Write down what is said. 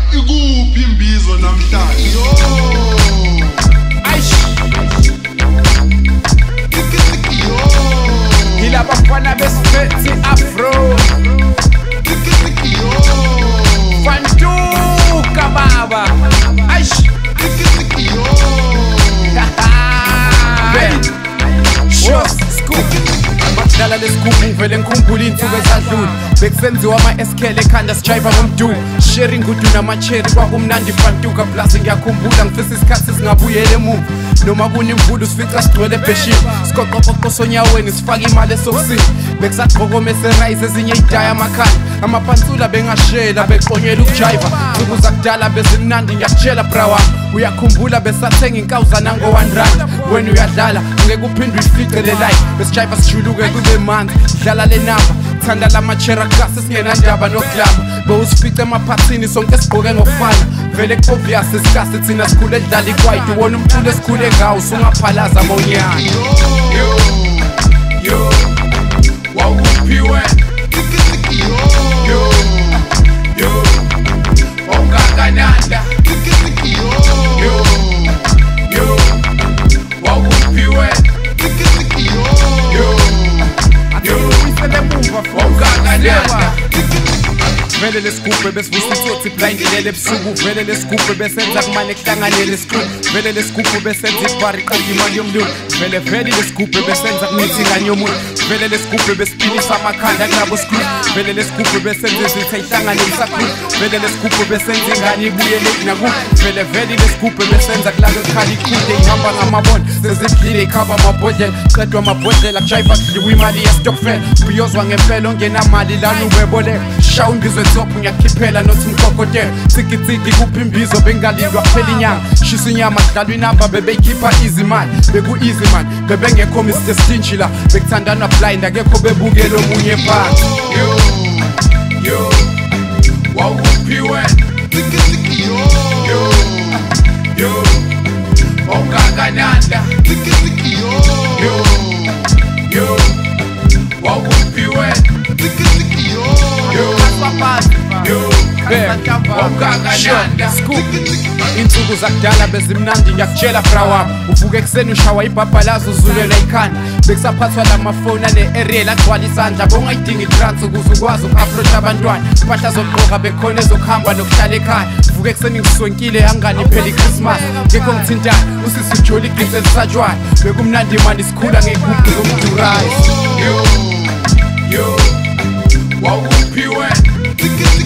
Ikuphi imbizo namhlanje? Yo. Hila bafana besifethi afro. Fantuka baba. Aish. Bakudlala lesigubhu vele ngikhumbula iy'nsuku ezadlula bekusenziwa ama-eskele ekhanda sijayiva ngomduku sharing udu nama-cherry kwakumnandi fantuka plus ngiyakhumbula ngifisa isikhathi singabuyela emuva noma kunemvula usifica sigcwele ebheshini sigoqoqoqo sonyaweni sifake imali esokisini bekusagqokoma eserayisi ezinye iy'daya amakhanda amapansula bengashela beqonyela ukujayiva nsuku zakudala bezimnandi ngiyakutshela brawami uyakhumbula besathenga inkawuzana ngo-1 rand wena uyadlala ngeke uphinde uyifice le life besijayiva sijuluke kube manzi dlala le namba thanda lama-chera kasi singenandaba nokulamba bewusifice emaphathini sonke sigqoke ngokufana vele ku-obvious isikasi thina sikhule edlala ikwaiti wona umculo esikhule ngawo sungaphalaza monyana yo wawuphi wena yo ongakananda yo wawuphi wena vele lesigubhe besivusa itsotsi blayindilele ebusuku vele lesigubhe besenza kumane kuhlanganele esikhulu vele lesigubhe besenza ibhari qanda imali yomlungu vele lesigubhe besenza kumithinga yomuntu vele lesigubhe besipilisa amakhanda kunabo sikhulu vele lesigubhe besenza izitha ihlanganele isakhulu vele lesigubhe besenza ingane ibuyele nakubo vele lesigubhe besenza kulaka ekhala ikhunde ihamba ngamabona sezidlile ikhaba amabhodlela qedwa amabhodlela kujayiva kudliwa imali yestokfela ubiyozwa ngempela ongenamali lana ubeboleka shawu imbizwe zophu ngiyakhiphela nothi mkokotela tsikitsiki kuphi imbizo bengalilwa kuphela inyanga shisa inyama kudlalwa inamba bebeyikhipha izimali beku-easy man bebengekho Mr. Stingy la bekuthandana blind akekho bebukela omunye phansi yo wawuphi wena yo ongakananda yo wawuphi wena insuku zakudala bezimnandi ngiyakutshela brawami uvuke ekuseni ushawa ibhabhalazo uzulela ikhanda bekusaphathwa lamafoni ale-ariel agcwala isandla bongayidinga itrans ukuze ukwazi uku-approach abantwana impahla zokugqoka bekhona ezokuhamba nokuhlala ekhaya uvuke ekuseni ngisonkile angani iphela iChristmas ngekho ngithintana usisi ujoli iglisi ezisatshwayo bekumnandi imani sikhula ngey'gubhu zomdurayo yo wawuphi wena